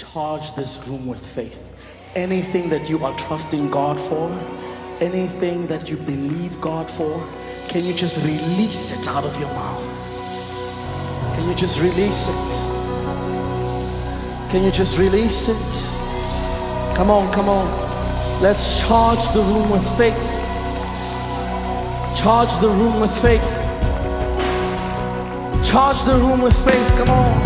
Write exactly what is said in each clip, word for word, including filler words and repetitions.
charge this room with faith. Anything that you are trusting God for, anything that you believe God for, can you just release it out of your mouth? Can you just release it? Can you just release it? Come on, come on. Let's charge the room with faith. Charge the room with faith. Charge the room with faith. Come on.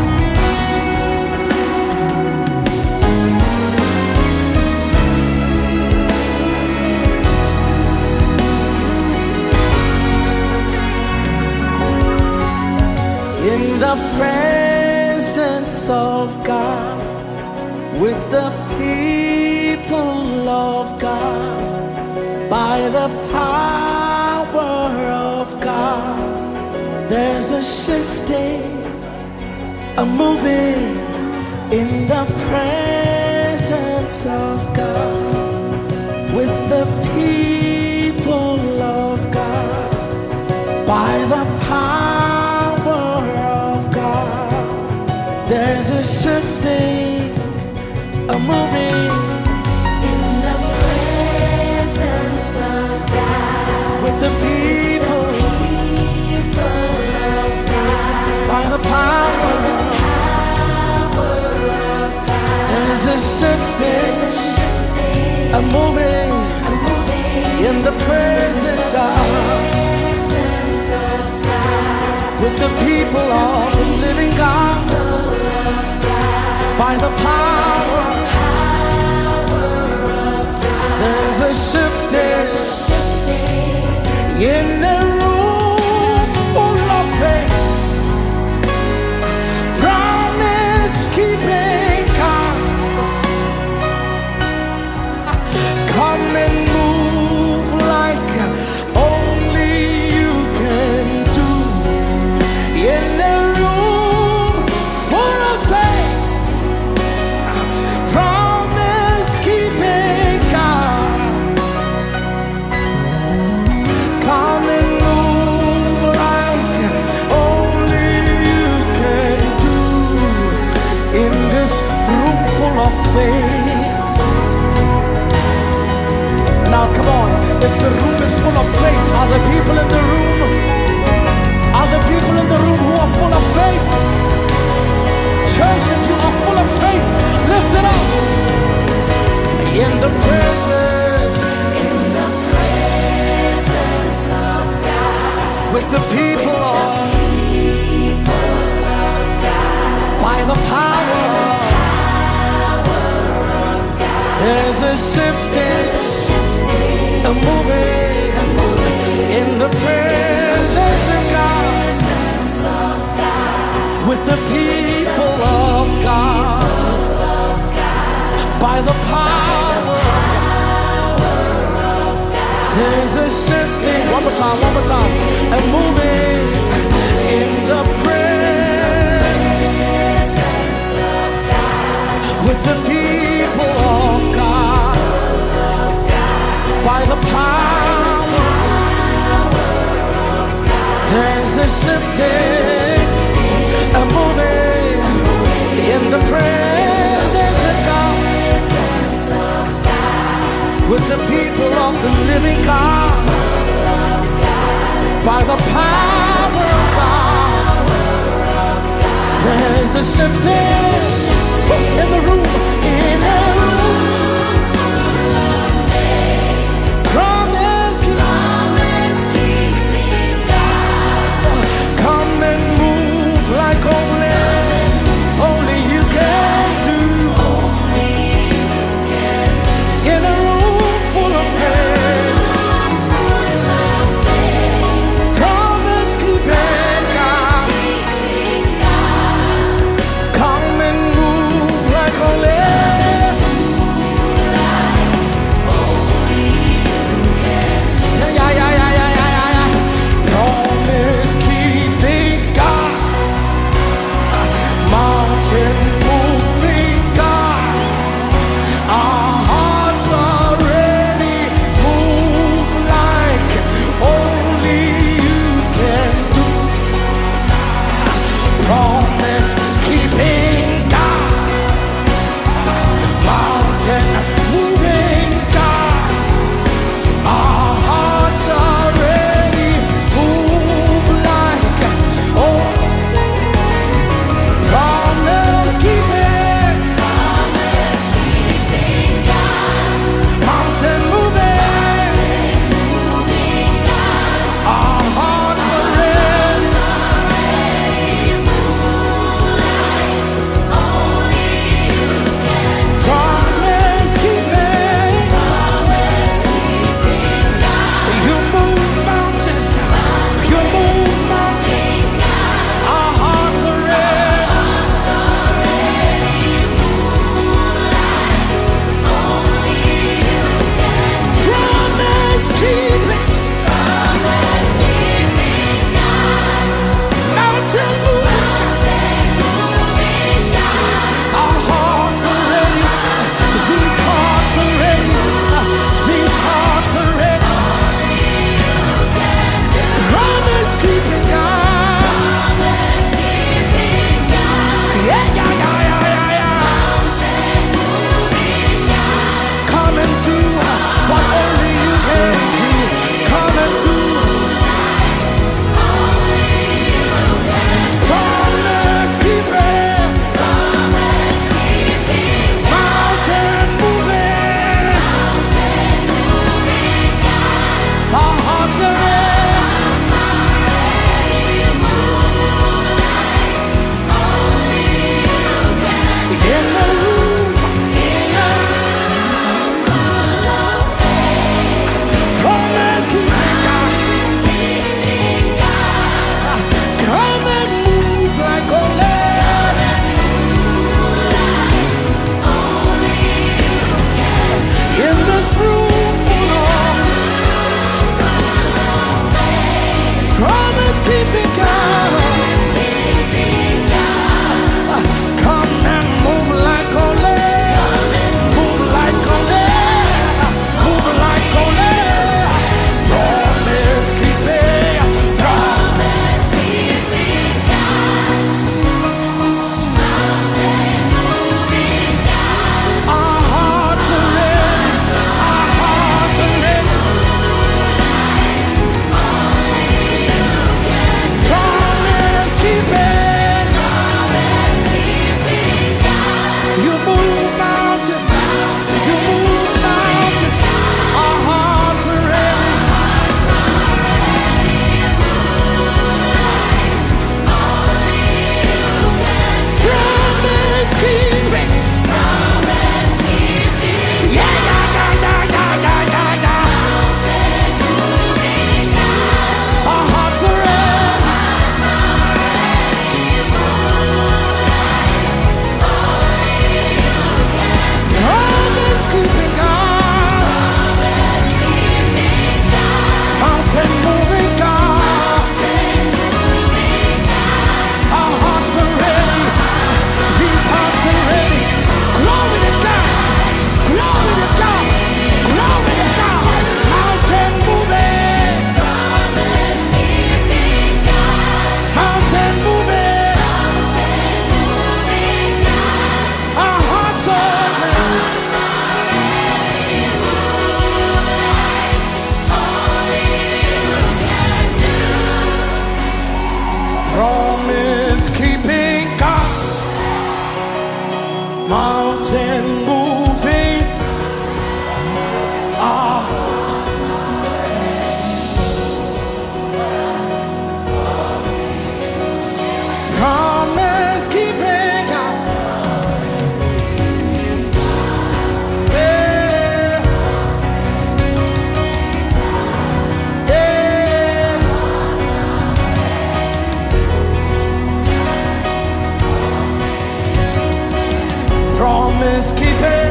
In the presence of God, with the people of God, by the power of God, there's a shifting, a moving in the presence of God, with the people of God, by the power of God, there's a shifting, a moving in the presence of God, with the people, people of God, by the power, power of God. there's a shifting, There's a shifting, a moving a moving in the presence of, presence of God, with the people of the living God, people of God, by the power, power of God. there's a shifting There's a shifting in the room full of faith, promise keeping God. Come and move like only you can do in the room full of faith, promise keeping God. Come and move like only you can do in this room full of faith. Now come on, if the room is full of faith, are the people in the room, are the people in the room who are full of faith? Church, if you are full of faith, lift it up. In the presence, in the presence of God, with the people of, people of God, by the power, power of God. there's a There's shifting, a shifting, a moving a moving in the presence of God, presence of God, with the people of God, of God, by the power, power of God. there's a shifting, one more time, one more time, a moving in the presence Presence of God, with the people of God, by the power, there's a shifting, a moving in the presence of God, presence of God, with the people of the living God, by the power of God, there's a shifting in the room, in the room, promise, promise keeping God, come and mountain moving. Ah, promise keeping God. Yeah, yeah. Promise keeping,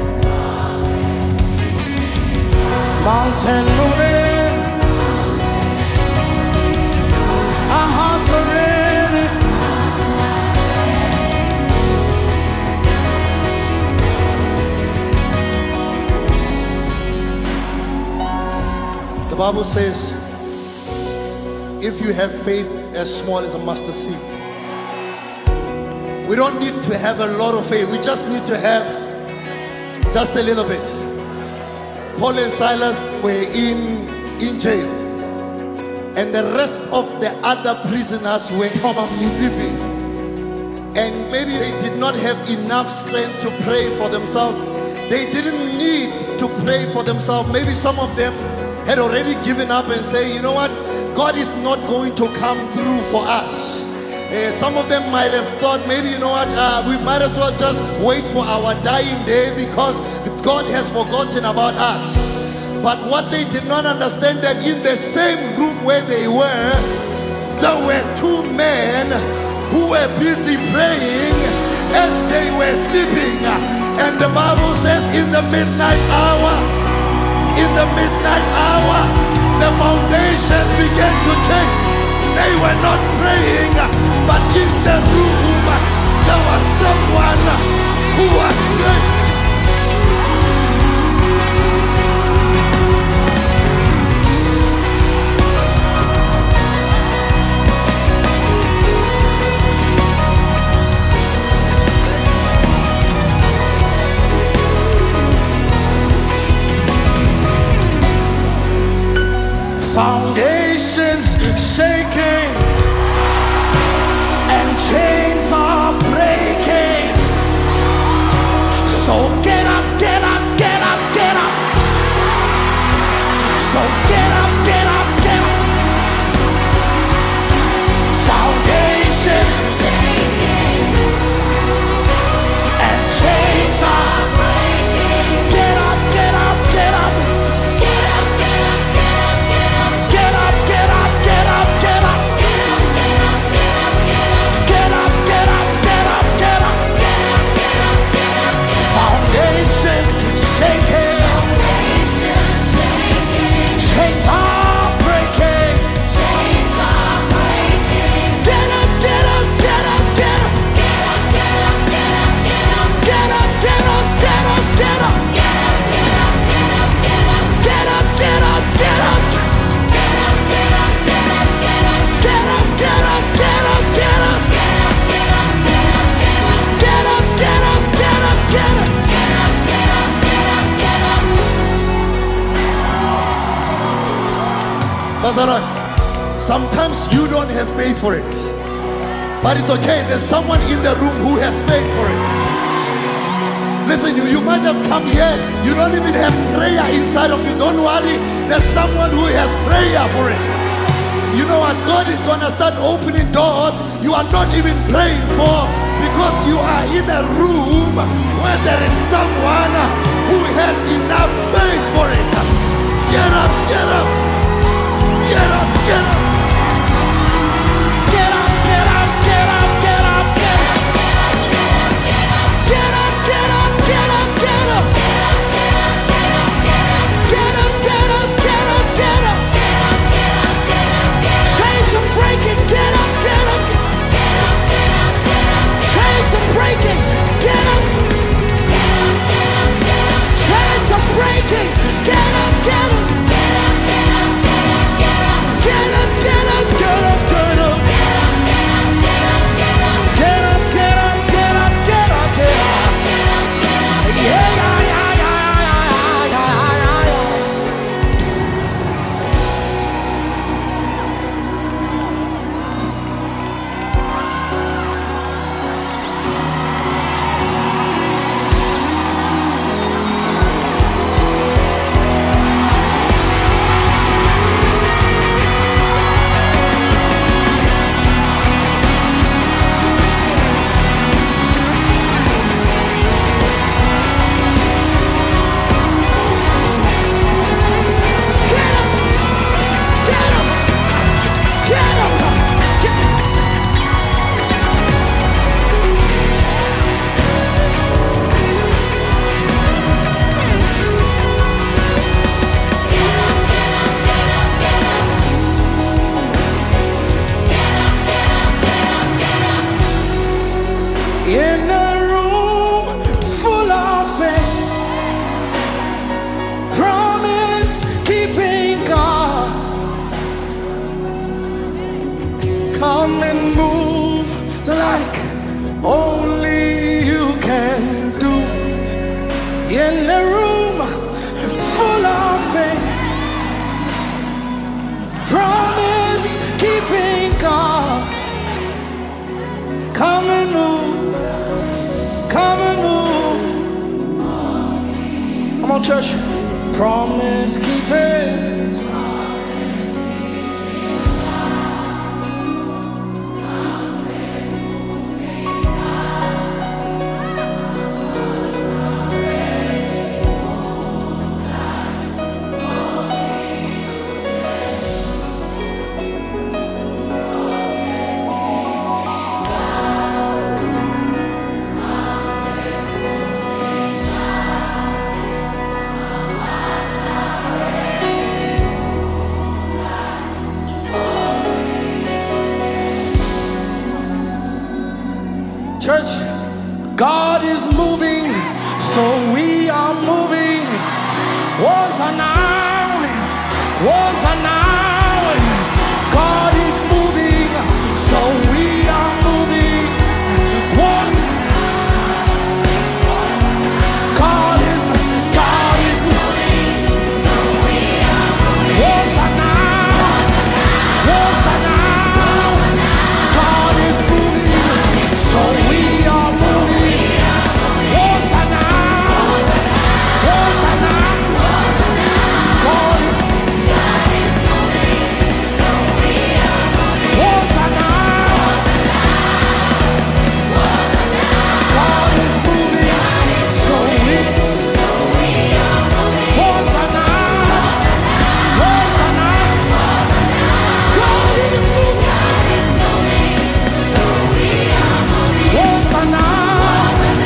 mountain moving. Our hearts are ready. The Bible says, if you have faith as small as a mustard seed, we don't need to have a lot of faith. We just need to have just a little bit. Paul and Silas were in, in jail, and the rest of the other prisoners were probably sleeping. And maybe they did not have enough strength to pray for themselves. They didn't need to pray for themselves. Maybe some of them had already given up and say, you know what, God is not going to come through for us. Uh, some of them might have thought, maybe, you know what, uh, we might as well just wait for our dying day because God has forgotten about us. But what they did not understand, that in the same room where they were, there were two men who were busy praying as they were sleeping. And the Bible says, in the midnight hour, in the midnight hour, the foundations began to change. They were not praying, but in the room there was someone who was praying. Foundations shaking and chains are breaking. So get up, get up, get up, get up. So get up, get up, get up. Foundations shaking and chains are breaking. Get up, get up, get up. Sometimes you don't have faith for it, but it's okay. There's someone in the room who has faith for it. Listen, you, you might have come here, you don't even have prayer inside of you. Don't worry, there's someone who has prayer for it. You know what? God is gonna start opening doors you are not even praying for, because you are in a room where there is someone who has enough faith for it. Get up, get up, get up, get up. Breaking, get up, get up, get up, get up, get up, get up, get up, get up, in a room full of faith. Promise keeping God. Come and move. Come and move. Come on, church. Promise keeping. Church, God is moving, so we are moving. Was an hour, was an hour. God is moving, so we are moving. Was God is, God is moving, so we are moving. Was an hour, was an hour. God is moving, so we are moving. Was an hour, was an hour. God is moving, so we are moving. Was an hour, God is moving, so we are moving. Was an hour, was an hour. God is moving, so we are moving. Was an hour,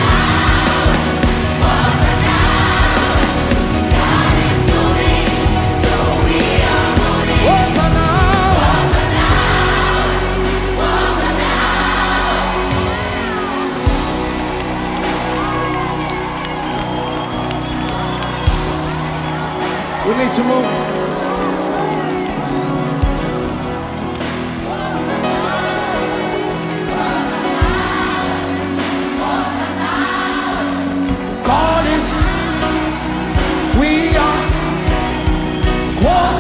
God is moving, so we are moving. Was an hour, we need to move. God is, we are, was,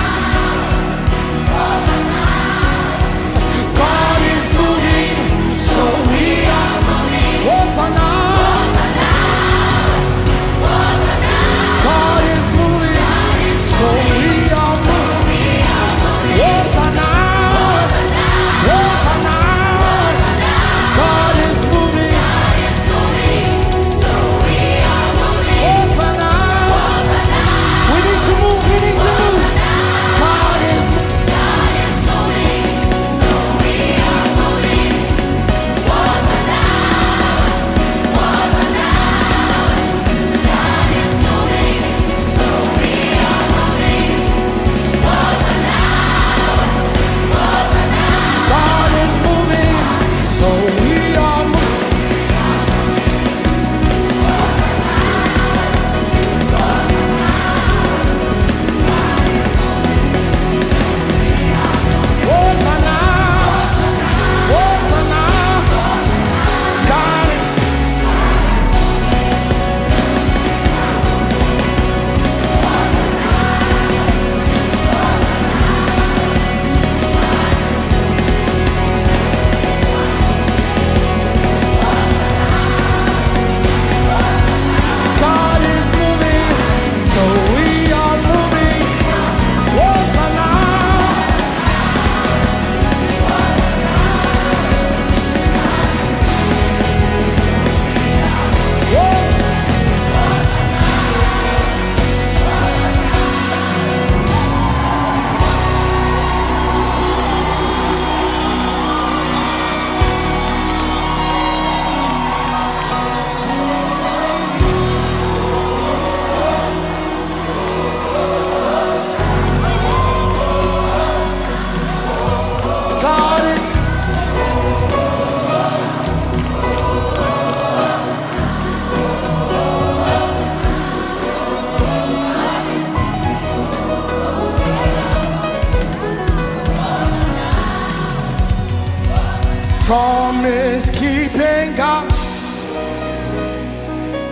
God is moving, so we are moving. Was an hour, God is moving, so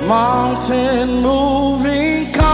Mountain moving,